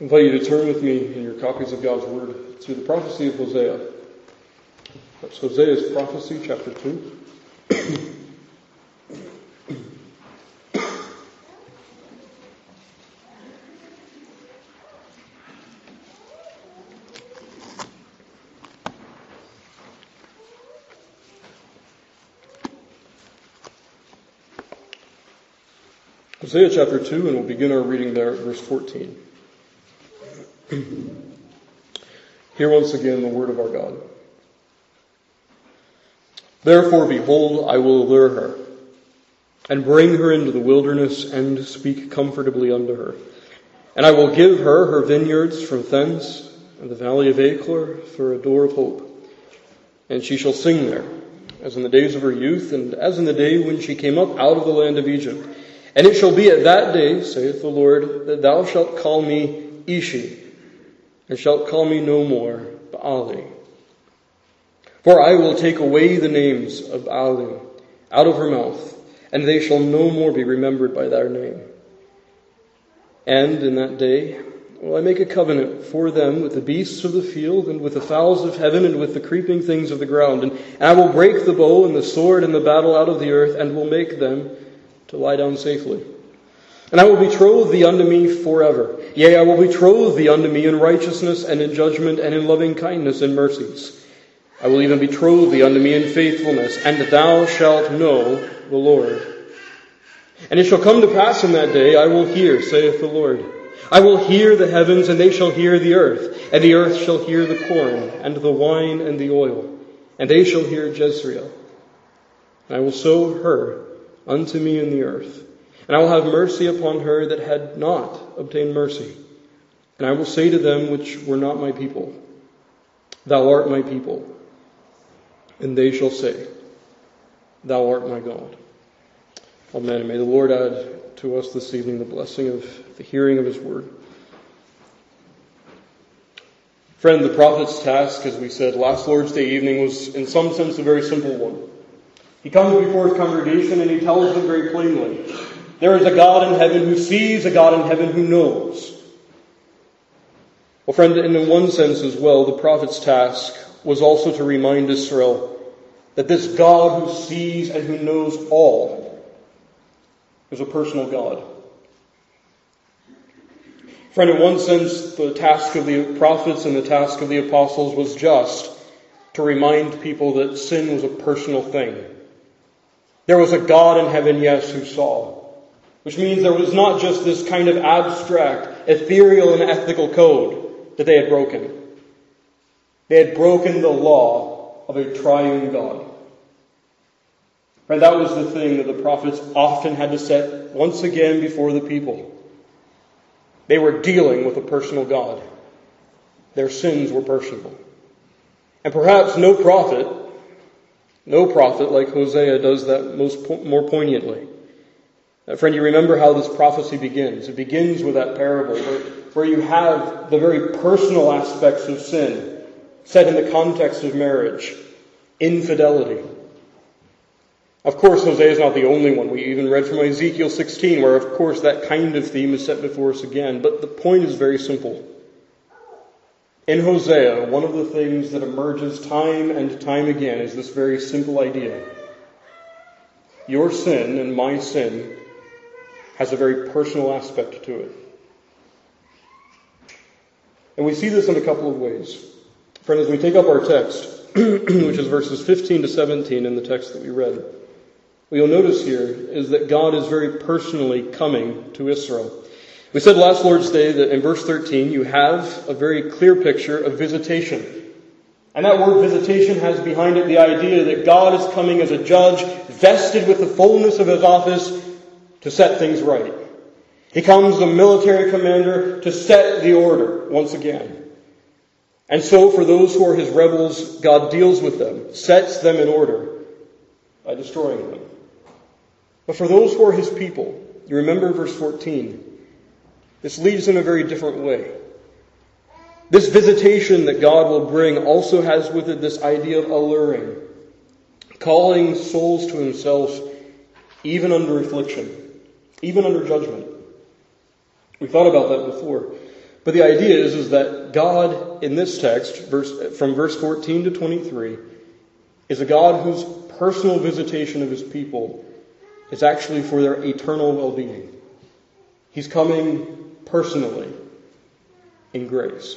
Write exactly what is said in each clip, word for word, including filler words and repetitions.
I invite you to turn with me in your copies of God's Word to the prophecy of Hosea. That's Hosea's prophecy, chapter two. Hosea chapter two, and we'll begin our reading there at verse fourteen. Hear once again the word of our God. Therefore, behold, I will allure her, and bring her into the wilderness, and speak comfortably unto her. And I will give her her vineyards from thence, and the valley of Achor for a door of hope. And she shall sing there, as in the days of her youth, and as in the day when she came up out of the land of Egypt. And it shall be at that day, saith the Lord, that thou shalt call me Ishi, and shalt call me no more Baali. For I will take away the names of Baalim out of her mouth, and they shall no more be remembered by their name. And in that day will I make a covenant for them with the beasts of the field, and with the fowls of heaven, and with the creeping things of the ground. And I will break the bow and the sword and the battle out of the earth, and will make them to lie down safely. And I will betroth thee unto me forever. Yea, I will betroth thee unto me in righteousness and in judgment and in loving kindness and mercies. I will even betroth thee unto me in faithfulness, and thou shalt know the Lord. And it shall come to pass in that day, I will hear, saith the Lord. I will hear the heavens, and they shall hear the earth, and the earth shall hear the corn, and the wine, and the oil, and they shall hear Jezreel. And I will sow her unto me in the earth, and I will have mercy upon her that had not obtained mercy. And I will say to them which were not my people, Thou art my people. And they shall say, Thou art my God. Amen. And may the Lord add to us this evening the blessing of the hearing of His word. Friend, the prophet's task, as we said last Lord's Day evening, was in some sense a very simple one. He comes before his congregation and he tells them very plainly, there is a God in heaven who sees, a God in heaven who knows. Well, friend, in one sense as well, the prophet's task was also to remind Israel that this God who sees and who knows all is a personal God. Friend, in one sense, the task of the prophets and the task of the apostles was just to remind people that sin was a personal thing. There was a God in heaven, yes, who saw. Which means there was not just this kind of abstract, ethereal and ethical code that they had broken. They had broken the law of a triune God. And that was the thing that the prophets often had to set once again before the people. They were dealing with a personal God. Their sins were personal. And perhaps no prophet, no prophet like Hosea does that most po- more poignantly. Uh, friend, you remember how this prophecy begins. It begins with that parable where, where you have the very personal aspects of sin set in the context of marriage, infidelity. Of course, Hosea is not the only one. We even read from Ezekiel sixteen, where of course that kind of theme is set before us again. But the point is very simple. In Hosea, one of the things that emerges time and time again is this very simple idea. Your sin and my sin has a very personal aspect to it. And we see this in a couple of ways. Friend, as we take up our text, which is verses fifteen to seventeen in the text that we read, what you'll notice here is that God is very personally coming to Israel. We said last Lord's Day that in verse thirteen you have a very clear picture of visitation. And that word visitation has behind it the idea that God is coming as a judge, vested with the fullness of his office to set things right. He comes as a military commander to set the order once again. And so for those who are his rebels, God deals with them, sets them in order by destroying them. But for those who are his people, you remember verse fourteen, this leads in a very different way. This visitation that God will bring also has with it this idea of alluring, calling souls to himself even under affliction, even under judgment. We thought about that before. But the idea is, is that God, in this text, verse, from verse fourteen to twenty-three, is a God whose personal visitation of his people is actually for their eternal well-being. He's coming personally in grace.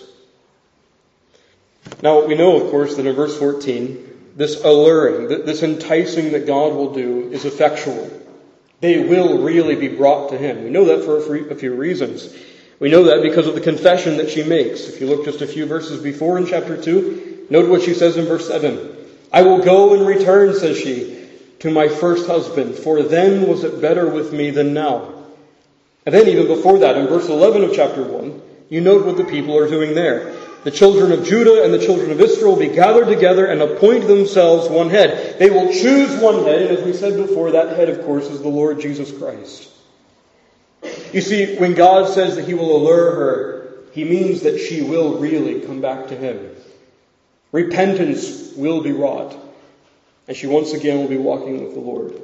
Now, we know, of course, that in verse fourteen, this alluring, this enticing that God will do is effectual. They will really be brought to him. We know that for a few reasons. We know that because of the confession that she makes. If you look just a few verses before in chapter two, note what she says in verse seven. I will go and return, says she, to my first husband, for then was it better with me than now. And then even before that, in verse eleven of chapter one, you note what the people are doing there. The children of Judah and the children of Israel will be gathered together and appoint themselves one head. They will choose one head, and as we said before, that head, of course, is the Lord Jesus Christ. You see, when God says that he will allure her, he means that she will really come back to him. Repentance will be wrought, and she once again will be walking with the Lord.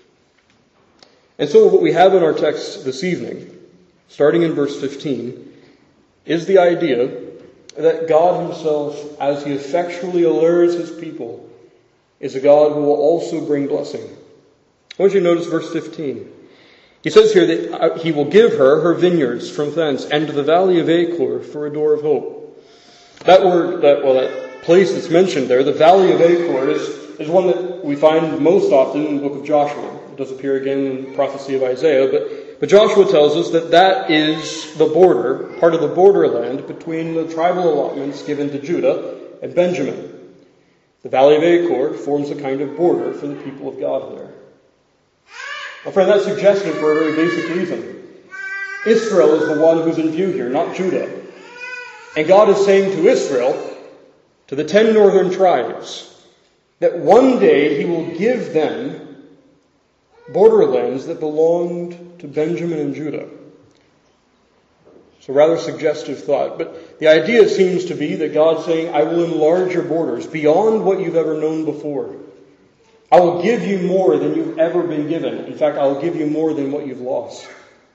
And so what we have in our text this evening, starting in verse fifteen, is the idea that God himself, as he effectually allures his people, is a God who will also bring blessing. I want you to notice verse fifteen. He says here that he will give her her vineyards from thence, and to the valley of Achor for a door of hope. That word, that well, that place that's mentioned there, the valley of Achor, is, is one that we find most often in the book of Joshua. It does appear again in the prophecy of Isaiah, but, but Joshua tells us that that is the border, part of the borderland between the tribal allotments given to Judah and Benjamin. The valley of Achor forms a kind of border for the people of God there. Well, friend, that's suggested for a very basic reason. Israel is the one who's in view here, not Judah. And God is saying to Israel, to the ten northern tribes, that one day he will give them borderlands that belonged to Benjamin and Judah. It's a rather suggestive thought. But the idea seems to be that God's saying, I will enlarge your borders beyond what you've ever known before. I will give you more than you've ever been given. In fact, I will give you more than what you've lost.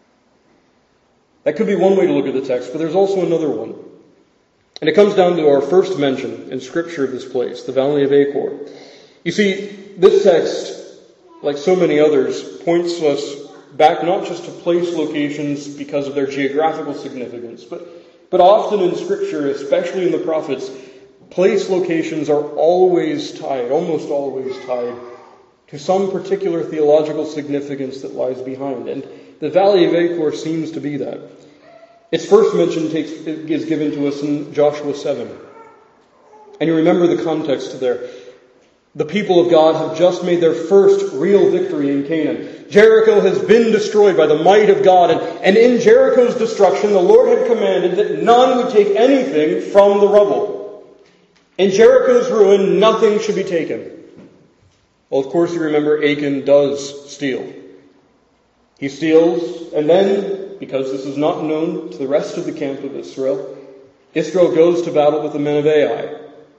That could be one way to look at the text, but there's also another one. And it comes down to our first mention in Scripture of this place, the Valley of Achor. You see, this text, like so many others, points us back not just to place locations because of their geographical significance, but, but often in Scripture, especially in the prophets, place locations are always tied, almost always tied, to some particular theological significance that lies behind. And the Valley of Achor seems to be that. Its first mention takes, is given to us in Joshua seven. And you remember the context there. The people of God have just made their first real victory in Canaan. Jericho has been destroyed by the might of God. And, and in Jericho's destruction, the Lord had commanded that none would take anything from the rubble. In Jericho's ruin, nothing should be taken. Well, of course, you remember Achan does steal. He steals, and then, because this is not known to the rest of the camp of Israel, Israel goes to battle with the men of Ai.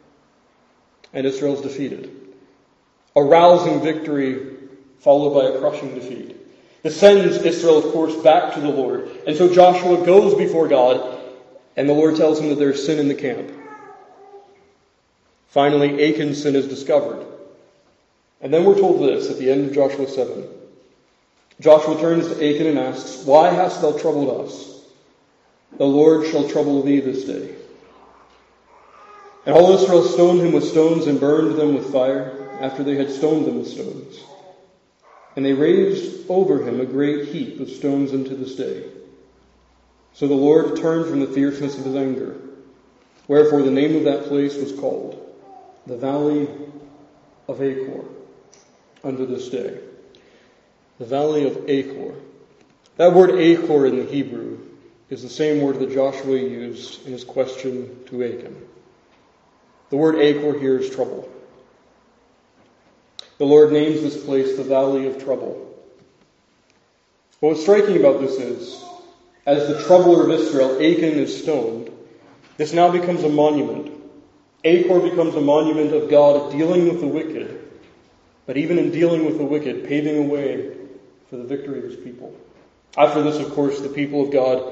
And Israel's defeated. A rousing victory followed by a crushing defeat. This sends Israel, of course, back to the Lord. And so Joshua goes before God, and the Lord tells him that there's sin in the camp. Finally, Achan's sin is discovered. And then we're told this at the end of Joshua seven. Joshua turns to Achan and asks, Why hast thou troubled us? The Lord shall trouble thee this day. And all Israel stoned him with stones and burned them with fire, after they had stoned them with stones. And they raised over him a great heap of stones unto this day. So the Lord turned from the fierceness of his anger. Wherefore the name of that place was called the Valley of Achor unto this day. The Valley of Achor. That word Achor in the Hebrew is the same word that Joshua used in his question to Achan. The word Achor here is trouble. The Lord names this place the Valley of Trouble. But what's striking about this is, as the troubler of Israel, Achan, is stoned, this now becomes a monument. Achor becomes a monument of God dealing with the wicked, but even in dealing with the wicked, paving a way for the victory of his people. After this, of course, the people of God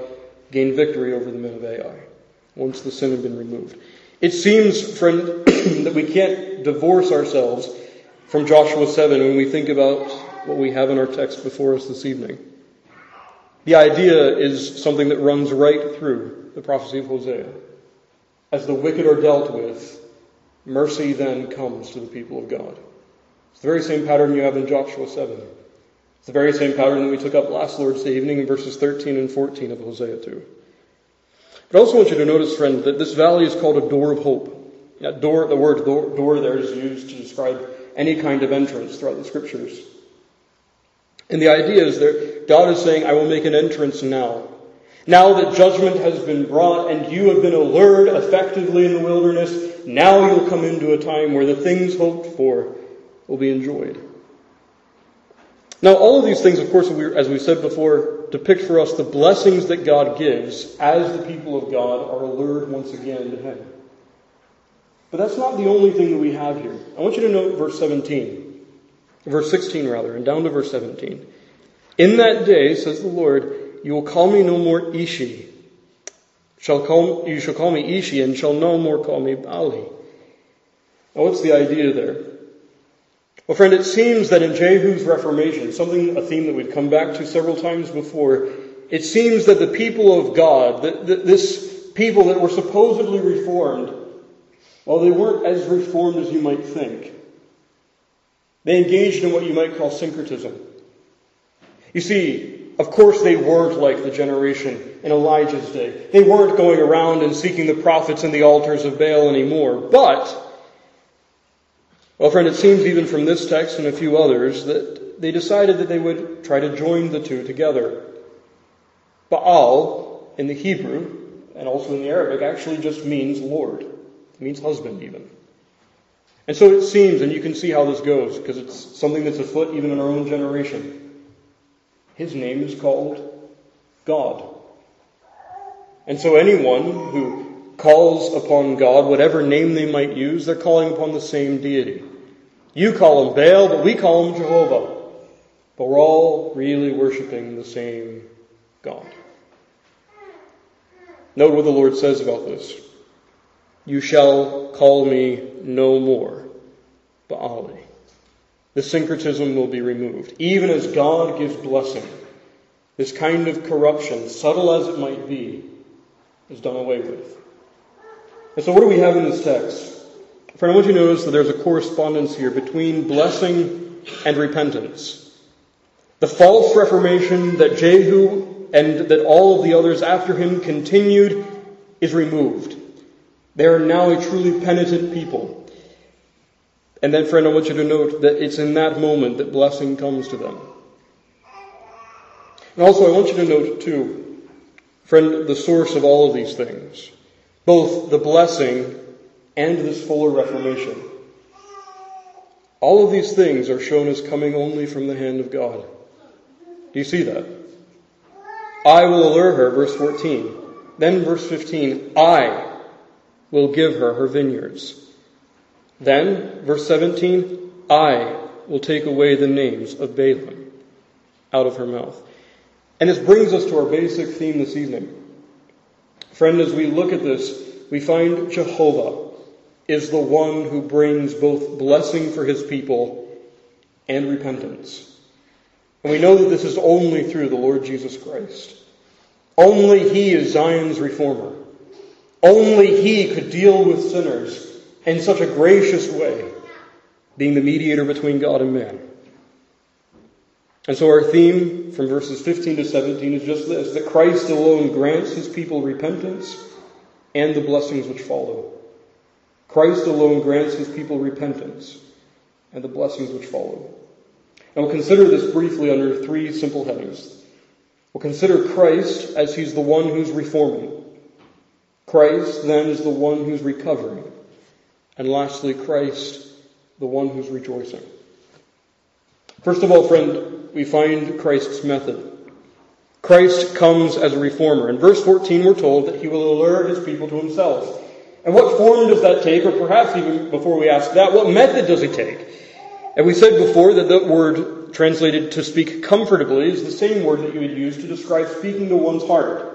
gain victory over the men of Ai, once the sin had been removed. It seems, friend, that we can't divorce ourselves from Joshua seven when we think about what we have in our text before us this evening. The idea is something that runs right through the prophecy of Hosea. As the wicked are dealt with, mercy then comes to the people of God. It's the very same pattern you have in Joshua seven. It's the very same pattern that we took up last Lord's Day evening in verses thirteen and fourteen of Hosea two. But I also want you to notice, friend, that this valley is called a door of hope. That door, the word door, door there is used to describe any kind of entrance throughout the Scriptures. And the idea is that God is saying, I will make an entrance now. Now that judgment has been brought and you have been allured effectively in the wilderness, now you'll come into a time where the things hoped for will be enjoyed. Now, all of these things, of course, as we said before, depict for us the blessings that God gives as the people of God are allured once again to Him. But that's not the only thing that we have here. I want you to note verse seventeen. Verse sixteen, rather, and down to verse seventeen. In that day, says the Lord, you will call me no more Ishi. Shall call, you shall call me Ishi and shall no more call me Baali. Now, what's the idea there? Well, friend, it seems that in Jehu's reformation, something, a theme that we've come back to several times before, it seems that the people of God, that, that this people that were supposedly reformed, well, they weren't as reformed as you might think. They engaged in what you might call syncretism. You see, of course they weren't like the generation in Elijah's day. They weren't going around and seeking the prophets and the altars of Baal anymore. But, well, friend, it seems even from this text and a few others that they decided that they would try to join the two together. Baal, in the Hebrew, and also in the Arabic, actually just means Lord. It means husband, even. And so it seems, and you can see how this goes, because it's something that's afoot even in our own generation. His name is called God. And so anyone who calls upon God, whatever name they might use, they're calling upon the same deity. You call him Baal, but we call him Jehovah. But we're all really worshiping the same God. Note what the Lord says about this. You shall call me no more Baali. The syncretism will be removed. Even as God gives blessing, this kind of corruption, subtle as it might be, is done away with. And so what do we have in this text? Friend, I want you to notice that there's a correspondence here between blessing and repentance. The false reformation that Jehu and that all of the others after him continued is removed. They are now a truly penitent people. And then, friend, I want you to note that it's in that moment that blessing comes to them. And also, I want you to note, too, friend, the source of all of these things. Both the blessing and this fuller reformation. All of these things are shown as coming only from the hand of God. Do you see that? I will allure her, verse fourteen. Then, verse fifteen, I will give her her vineyards. Then, verse seventeen, I will take away the names of Baalim out of her mouth. And this brings us to our basic theme this evening. Friend, as we look at this, we find Jehovah is the one who brings both blessing for his people and repentance. And we know that this is only through the Lord Jesus Christ. Only He is Zion's reformer. Only He could deal with sinners in such a gracious way, being the mediator between God and man. And so our theme from verses fifteen to seventeen is just this, that Christ alone grants His people repentance and the blessings which follow. Christ alone grants His people repentance and the blessings which follow. And we'll consider this briefly under three simple headings. We'll consider Christ as He's the one who's reforming. Christ then is the one who's recovering. And lastly, Christ, the one who's rejoicing. First of all, friend, we find Christ's method. Christ comes as a reformer. In verse fourteen, we're told that He will allure His people to Himself. And what form does that take? Or perhaps even before we ask that, what method does He take? And we said before that the word translated to speak comfortably is the same word that you would use to describe speaking to one's heart.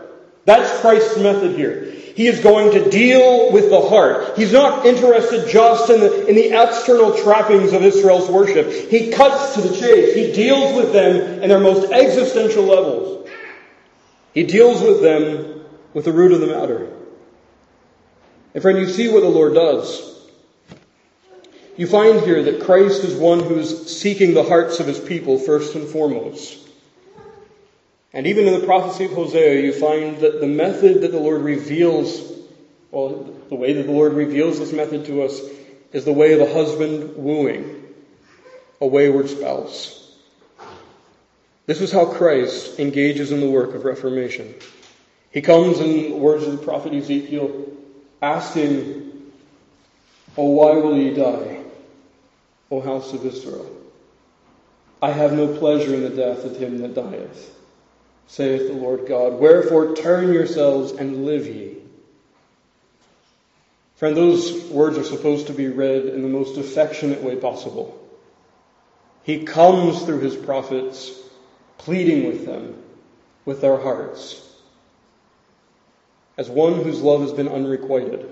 That's Christ's method here. He is going to deal with the heart. He's not interested just in the, in the external trappings of Israel's worship. He cuts to the chase. He deals with them in their most existential levels. He deals with them with the root of the matter. And friend, you see what the Lord does. You find here that Christ is one who's seeking the hearts of his people first and foremost. And even in the prophecy of Hosea, you find that the method that the Lord reveals, well, the way that the Lord reveals this method to us is the way of a husband wooing a wayward spouse. This is how Christ engages in the work of reformation. He comes, in the words of the prophet Ezekiel, asking, "Oh, why will ye die, O house of Israel? I have no pleasure in the death of him that dieth, saith the Lord God. Wherefore turn yourselves and live ye." Friend, those words are supposed to be read in the most affectionate way possible. He comes through his prophets, pleading with them, with their hearts, as one whose love has been unrequited.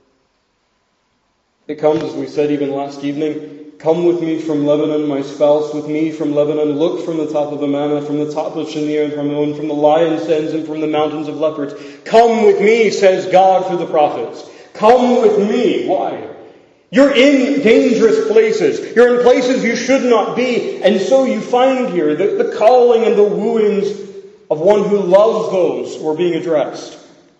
It comes, as we said even last evening, "Come with me from Lebanon, my spouse, with me from Lebanon. Look from the top of Amana, from the top of Shinir and Hermon, from the lion's dens and from the mountains of leopards. Come with me," says God through the prophets. Come with me. Why? You're in dangerous places. You're in places you should not be. And so you find here the, the calling and the wooings of one who loves those who are being addressed.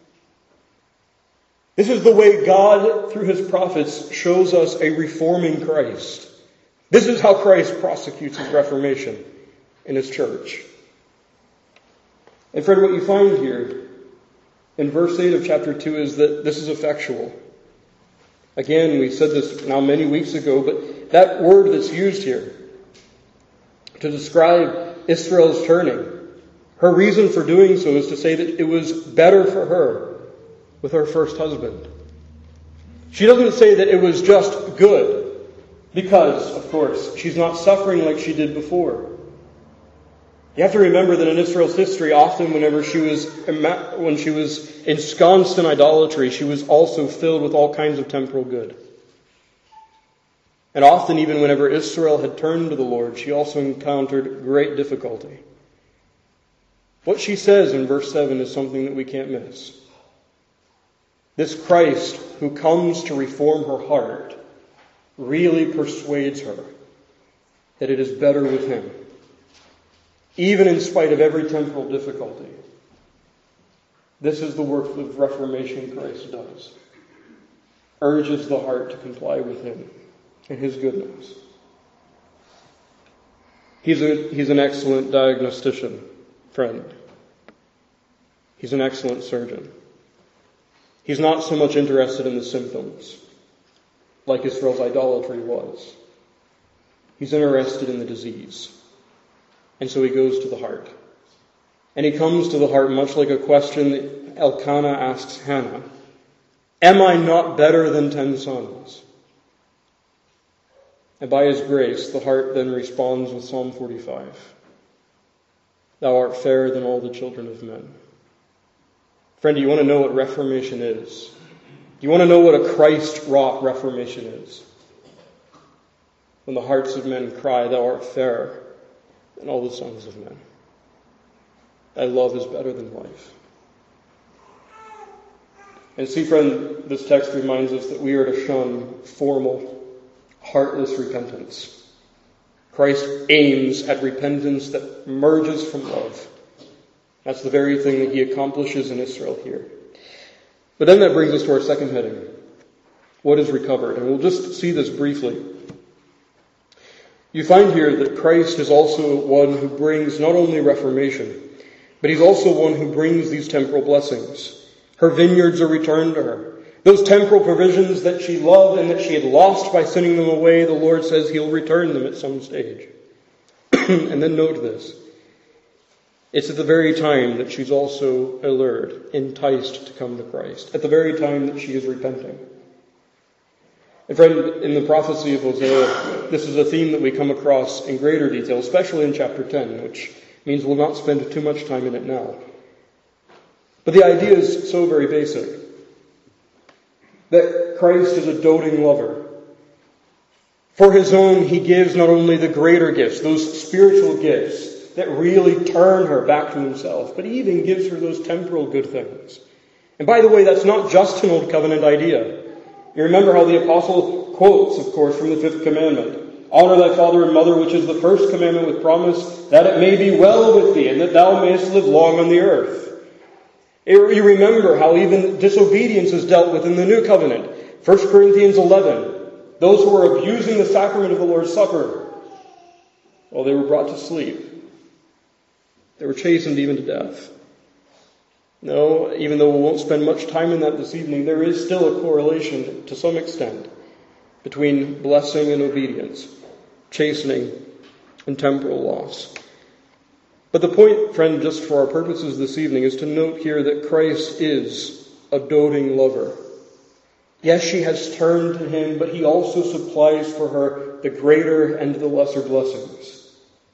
This is the way God, through his prophets, shows us a reforming Christ. This is how Christ prosecutes his reformation in his church. And friend, what you find here in verse eight of chapter two is that this is effectual. Again, we said this now many weeks ago, but that word that's used here to describe Israel's turning, her reason for doing so is to say that it was better for her with her first husband. She doesn't say that it was just good, because, of course, she's not suffering like she did before. You have to remember that in Israel's history, often whenever she was when she was ensconced in idolatry, she was also filled with all kinds of temporal good. And often, even whenever Israel had turned to the Lord, she also encountered great difficulty. What she says in verse seven is something that we can't miss. This Christ who comes to reform her heart really persuades her that it is better with him, even in spite of every temporal difficulty. This is the work of reformation Christ does. Urges the heart to comply with him and his goodness. He's, a, he's an excellent diagnostician, friend. He's an excellent surgeon. He's not so much interested in the symptoms, like Israel's idolatry was. He's interested in the disease. And so he goes to the heart. And he comes to the heart much like a question that Elkanah asks Hannah. Am I not better than ten sons? And by his grace, the heart then responds with Psalm forty-five. Thou art fairer than all the children of men. Friend, do you want to know what reformation is? Do you want to know what a Christ-wrought reformation is? When the hearts of men cry, Thou art fairer than all the sons of men. Thy love is better than life. And see, friend, this text reminds us that we are to shun formal, heartless repentance. Christ aims at repentance that emerges from love. That's the very thing that he accomplishes in Israel here. But then that brings us to our second heading. What is recovered? And we'll just see this briefly. You find here that Christ is also one who brings not only reformation, but he's also one who brings these temporal blessings. Her vineyards are returned to her. Those temporal provisions that she loved and that she had lost by sending them away, the Lord says he'll return them at some stage. And then note this. It's at the very time that she's also allured, enticed to come to Christ. At the very time that she is repenting. And friend, in the prophecy of Hosea, this is a theme that we come across in greater detail, especially in chapter ten, which means we'll not spend too much time in it now. But the idea is so very basic. That Christ is a doting lover. For his own, he gives not only the greater gifts, those spiritual gifts that really turn her back to himself, but he even gives her those temporal good things. And by the way, that's not just an Old Covenant idea. You remember how the apostle quotes, of course, from the fifth commandment. Honor thy father and mother, which is the first commandment with promise, that it may be well with thee, and that thou mayest live long on the earth. You remember how even disobedience is dealt with in the New Covenant. First Corinthians eleven. Those who were abusing the sacrament of the Lord's Supper, well, they were brought to sleep. They were chastened even to death. No, even though we won't spend much time in that this evening, there is still a correlation to some extent between blessing and obedience, chastening and temporal loss. But the point, friend, just for our purposes this evening, is to note here that Christ is a doting lover. Yes, she has turned to him, but he also supplies for her the greater and the lesser blessings.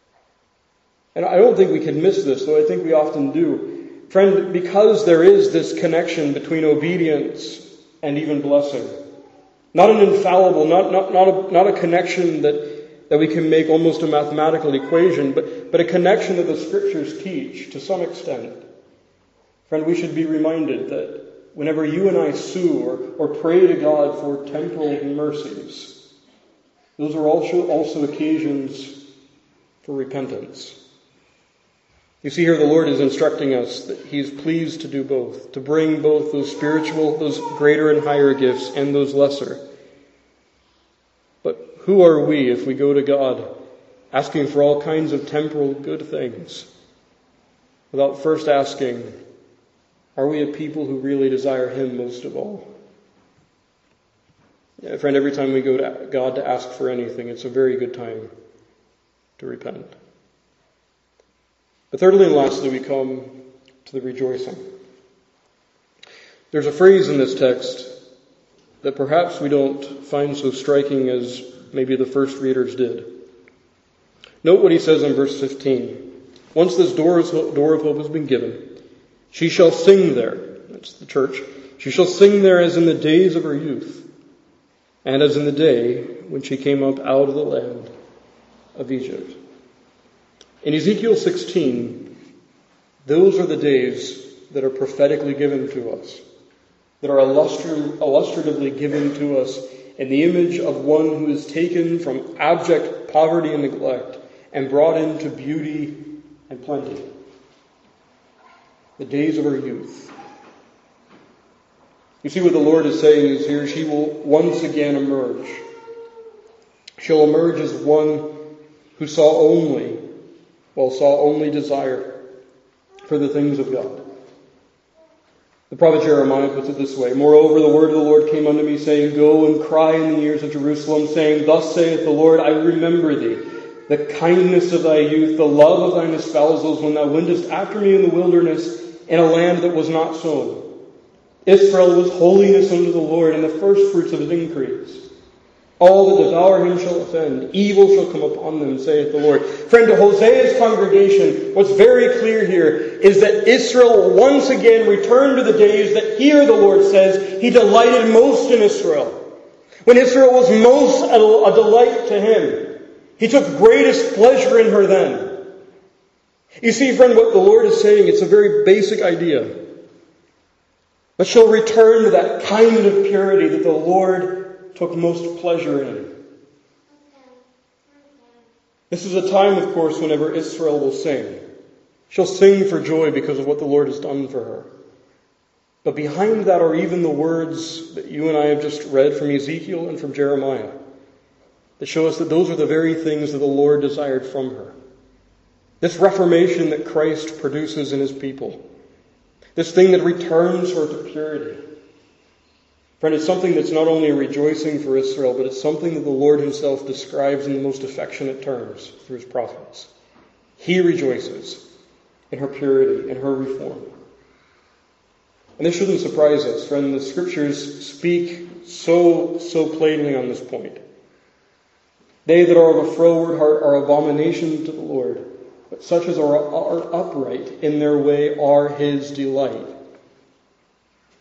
And I don't think we can miss this, though I think we often do. Friend, because there is this connection between obedience and even blessing, not an infallible, not, not, not, a, not a connection that, that we can make almost a mathematical equation, but, but a connection that the Scriptures teach to some extent. Friend, we should be reminded that whenever you and I sue or, or pray to God for temporal mercies, those are also, also occasions for repentance. You see here the Lord is instructing us that He's pleased to do both, to bring both those spiritual, those greater and higher gifts, and those lesser. But who are we if we go to God asking for all kinds of temporal good things without first asking, are we a people who really desire Him most of all? Yeah, friend, every time we go to God to ask for anything, it's a very good time to repent. But thirdly and lastly, we come to the rejoicing. There's a phrase in this text that perhaps we don't find so striking as maybe the first readers did. Note what he says in verse fifteen. Once this door, is, door of hope has been given, she shall sing there, that's the church, she shall sing there as in the days of her youth, and as in the day when she came up out of the land of Egypt. In Ezekiel sixteen, those are the days that are prophetically given to us, that are illustri- illustratively given to us in the image of one who is taken from abject poverty and neglect and brought into beauty and plenty. The days of her youth. You see what the Lord is saying is here, she will once again emerge. She'll emerge as one who saw only, well, saw only desire for the things of God. The prophet Jeremiah puts it this way, moreover, the word of the Lord came unto me, saying, go and cry in the ears of Jerusalem, saying, thus saith the Lord, I remember thee, the kindness of thy youth, the love of thine espousals, when thou wentest after me in the wilderness, in a land that was not sown. Israel was holiness unto the Lord, and the firstfruits of his increase. All that devour him shall offend. Evil shall come upon them, saith the Lord. Friend, to Hosea's congregation, what's very clear here is that Israel once again returned to the days that here the Lord says He delighted most in Israel. When Israel was most a delight to Him, He took greatest pleasure in her then. You see, friend, what the Lord is saying, it's a very basic idea. But she'll return to that kind of purity that the Lord took most pleasure in. This is a time, of course, whenever Israel will sing. She'll sing for joy because of what the Lord has done for her. But behind that are even the words that you and I have just read from Ezekiel and from Jeremiah that show us that those are the very things that the Lord desired from her. This reformation that Christ produces in His people. This thing that returns her to purity. Friend, it's something that's not only a rejoicing for Israel, but it's something that the Lord Himself describes in the most affectionate terms through His prophets. He rejoices in her purity, in her reform. And this shouldn't surprise us, friend. The Scriptures speak so, so plainly on this point. They that are of a froward heart are abomination to the Lord, but such as are, are upright in their way are His delight.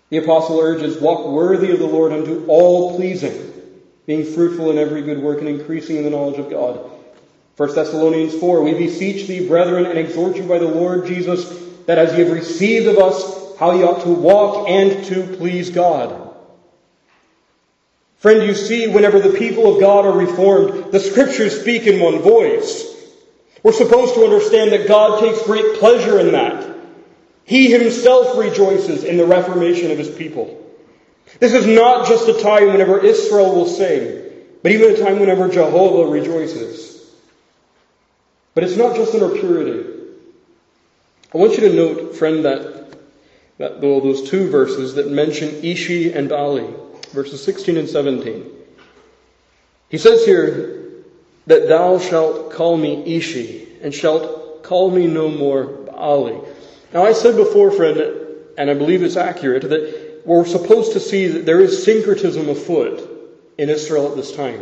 The apostle urges, walk worthy of the Lord unto all pleasing, being fruitful in every good work and increasing in the knowledge of God. First Thessalonians four, we beseech thee, brethren, and exhort you by the Lord Jesus, that as ye have received of us, how ye ought to walk and to please God. Friend, you see, whenever the people of God are reformed, the Scriptures speak in one voice. We're supposed to understand that God takes great pleasure in that. He himself rejoices in the reformation of his people. This is not just a time whenever Israel will sing, but even a time whenever Jehovah rejoices. But it's not just in our purity. I want you to note, friend, that, that those two verses that mention Ishi and Baali, verses sixteen and seventeen. He says here that thou shalt call me Ishi, and shalt call me no more Baali. Now I said before, friend, and I believe it's accurate, that we're supposed to see that there is syncretism afoot in Israel at this time.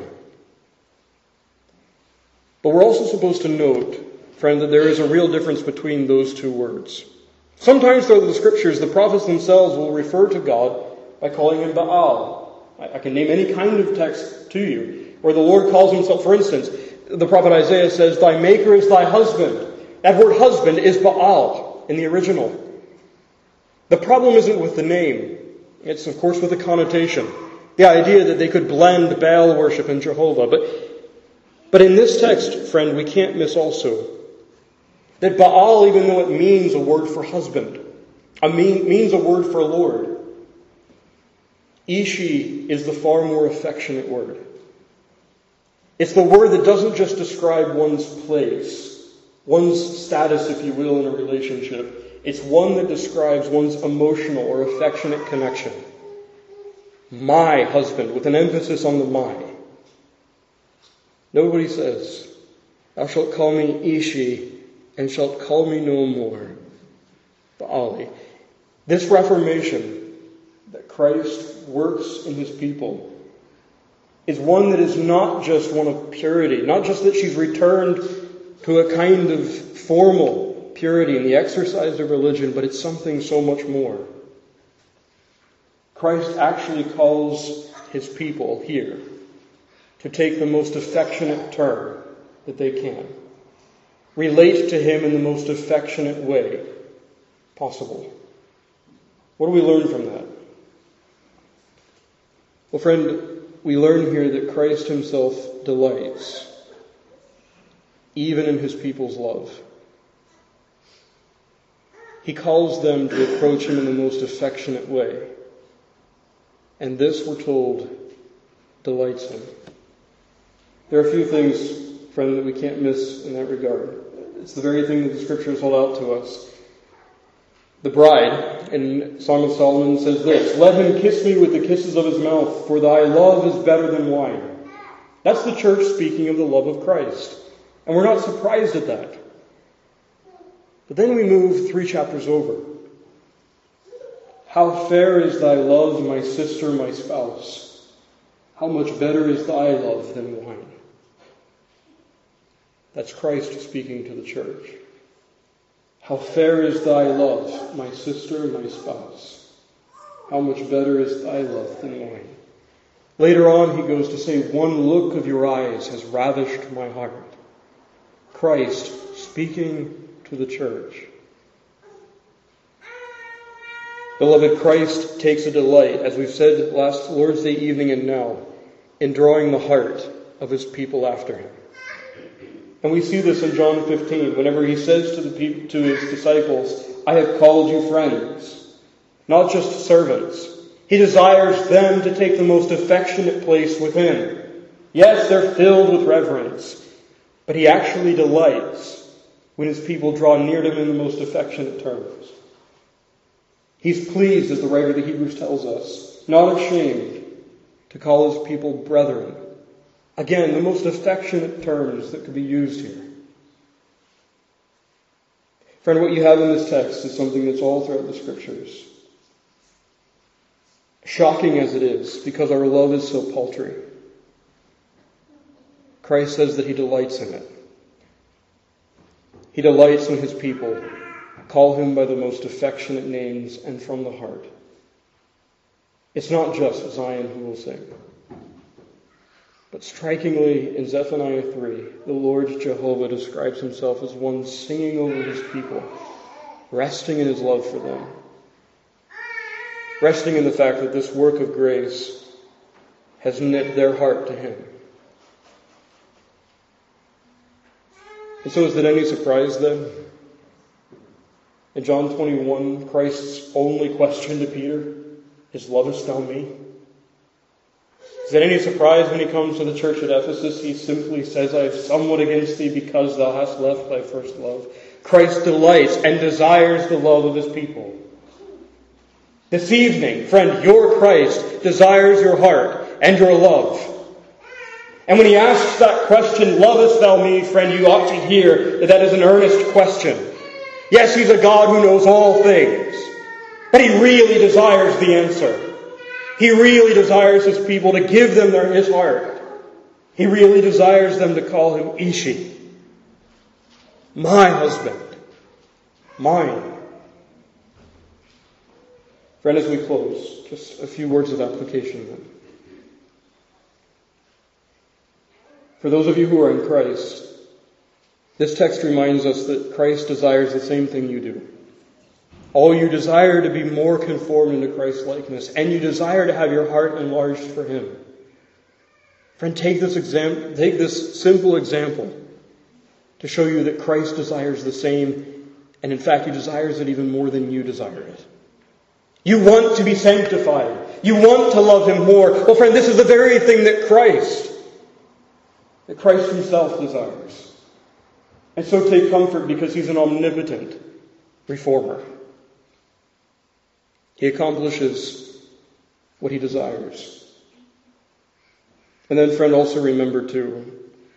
But we're also supposed to note, friend, that there is a real difference between those two words. Sometimes throughout the Scriptures, the prophets themselves will refer to God by calling him Baal. I can name any kind of text to you where the Lord calls himself, for instance, the prophet Isaiah says, thy maker is thy husband. That word husband is Baal in the original. The problem isn't with the name. It's, of course, with the connotation. The idea that they could blend Baal worship and Jehovah. But, but in this text, friend, we can't miss also that Baal, even though it means a word for husband, a mean, means a word for Lord, Ishi is the far more affectionate word. It's the word that doesn't just describe one's place, one's status, if you will, in a relationship. It's one that describes one's emotional or affectionate connection. My husband, with an emphasis on the my. Note what he says. Thou shalt call me Ishi, and shalt call me no more Baali. This reformation that Christ works in his people is one that is not just one of purity, not just that she's returned to a kind of formal purity in the exercise of religion, but it's something so much more. Christ actually calls his people here to take the most affectionate turn that they can. Relate to him in the most affectionate way possible. What do we learn from that? Well, friend, we learn here that Christ himself delights even in his people's love. He calls them to approach him in the most affectionate way. And this, we're told, delights him. There are a few things, friend, that we can't miss in that regard. It's the very thing that the Scriptures hold out to us. The bride, in Song of Solomon, says this, let him kiss me with the kisses of his mouth, for thy love is better than wine. That's the church speaking of the love of Christ. And we're not surprised at that. But then we move three chapters over. How fair is thy love, my sister, my spouse. How much better is thy love than wine. That's Christ speaking to the church. How fair is thy love, my sister, my spouse. How much better is thy love than wine. Later on, he goes to say, one look of your eyes has ravished my heart. Christ speaking to the church. Beloved, Christ takes a delight, as we've said last Lord's Day evening and now, in drawing the heart of his people after him. And we see this in John fifteen, whenever he says to the people, to his disciples, I have called you friends, not just servants. He desires them to take the most affectionate place with him. Yes, they're filled with reverence, but he actually delights when his people draw near to him in the most affectionate terms. He's pleased, as the writer of the Hebrews tells us, not ashamed to call his people brethren. Again, the most affectionate terms that could be used here. Friend, what you have in this text is something that's all throughout the Scriptures. Shocking as it is, because our love is so paltry. Christ says that he delights in it. He delights when his people call him by the most affectionate names and from the heart. It's not just Zion who will sing. But strikingly, in Zephaniah three, the Lord Jehovah describes himself as one singing over his people, resting in his love for them, resting in the fact that this work of grace has knit their heart to him. And so is it any surprise then? In John twenty-one, Christ's only question to Peter is, "Lovest thou me?" Is it any surprise when he comes to the church at Ephesus, he simply says, "I have somewhat against thee because thou hast left thy first love"? Christ delights and desires the love of his people. This evening, friend, your Christ desires your heart and your love. And when he asks that question, "Lovest thou me?" friend, you ought to hear that that is an earnest question. Yes, he's a God who knows all things, but he really desires the answer. He really desires his people to give them their, his heart. He really desires them to call him Ishi, my husband, mine. Friend, as we close, just a few words of application then. For those of you who are in Christ, this text reminds us that Christ desires the same thing you do. All you desire to be more conformed into Christ's likeness, and you desire to have your heart enlarged for him. Friend, take this exam- take this simple example to show you that Christ desires the same, and in fact he desires it even more than you desire it. You want to be sanctified. You want to love him more. Well, friend, this is the very thing that Christ, that Christ himself desires. And so take comfort, because he's an omnipotent reformer. He accomplishes what he desires. And then, friend, also remember too,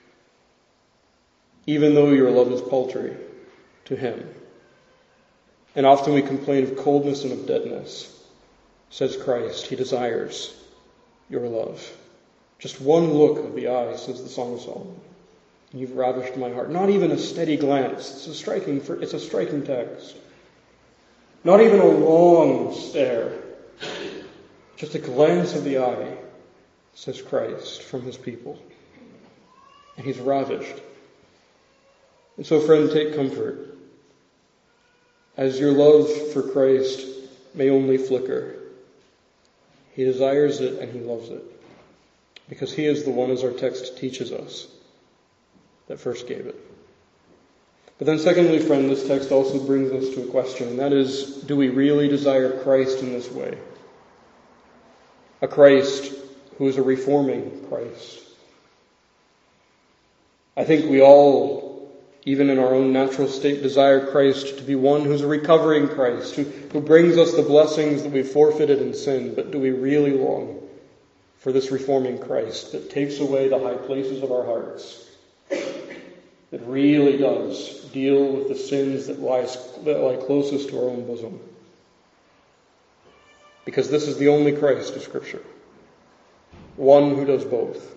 even though your love is paltry to him, and often we complain of coldness and of deadness, says Christ, he desires your love. Just one look of the eye, says the Song of Solomon, and you've ravished my heart. Not even a steady glance. It's a striking, it's a striking text. Not even a long stare. Just a glance of the eye, says Christ, from his people. And he's ravished. And so, friend, take comfort. As your love for Christ may only flicker, he desires it and he loves it. Because he is the one, as our text teaches us, that first gave it. But then secondly, friend, this text also brings us to a question, and that is, do we really desire Christ in this way? A Christ who is a reforming Christ. I think we all, even in our own natural state, desire Christ to be one who's a recovering Christ, who, who brings us the blessings that we've forfeited in sin. But do we really long for this reforming Christ that takes away the high places of our hearts, that really does deal with the sins that lie, that lie closest to our own bosom? Because this is the only Christ of Scripture, one who does both.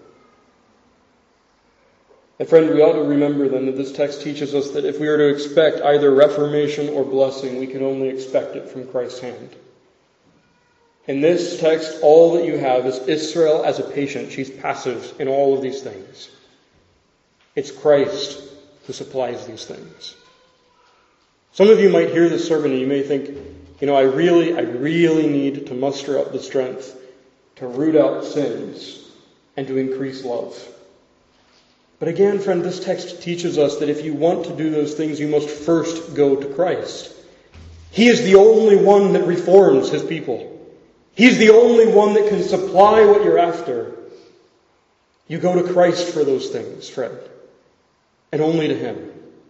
And friend, we ought to remember then that this text teaches us that if we are to expect either reformation or blessing, we can only expect it from Christ's hand. In this text, all that you have is Israel as a patient. She's passive in all of these things. It's Christ who supplies these things. Some of you might hear this sermon and you may think, you know, I really, I really need to muster up the strength to root out sins and to increase love. But again, friend, this text teaches us that if you want to do those things, you must first go to Christ. He is the only one that reforms his people. He's the only one that can supply what you're after. You go to Christ for those things, friend, and only to him.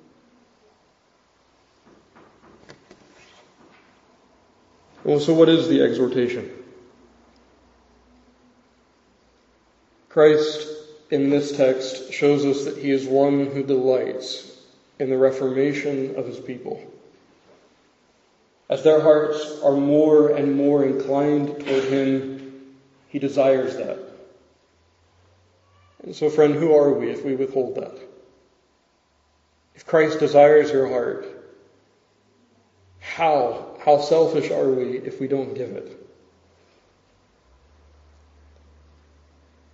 Well, so what is the exhortation? Christ, in this text, shows us that he is one who delights in the reformation of his people. As their hearts are more and more inclined toward him, he desires that. And so, friend, who are we if we withhold that? If Christ desires your heart, how, how selfish are we if we don't give it?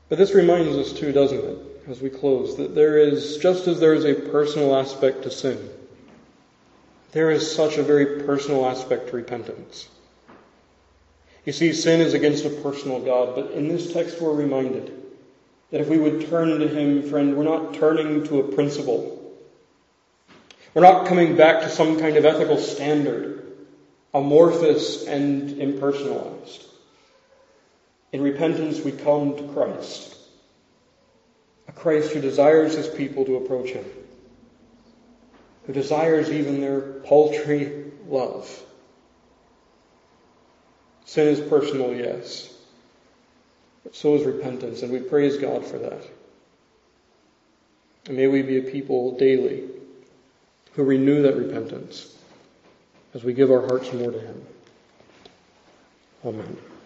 But this reminds us too, doesn't it, as we close, that there is, just as there is a personal aspect to sin, there is such a very personal aspect to repentance. You see, sin is against a personal God, but in this text we're reminded that if we would turn to Him, friend, we're not turning to a principle. We're not coming back to some kind of ethical standard, amorphous and impersonalized. In repentance we come to Christ, a Christ who desires His people to approach Him, who desires even their paltry love. Sin is personal, yes, but so is repentance, and we praise God for that. And may we be a people daily who renew that repentance as we give our hearts more to Him. Amen.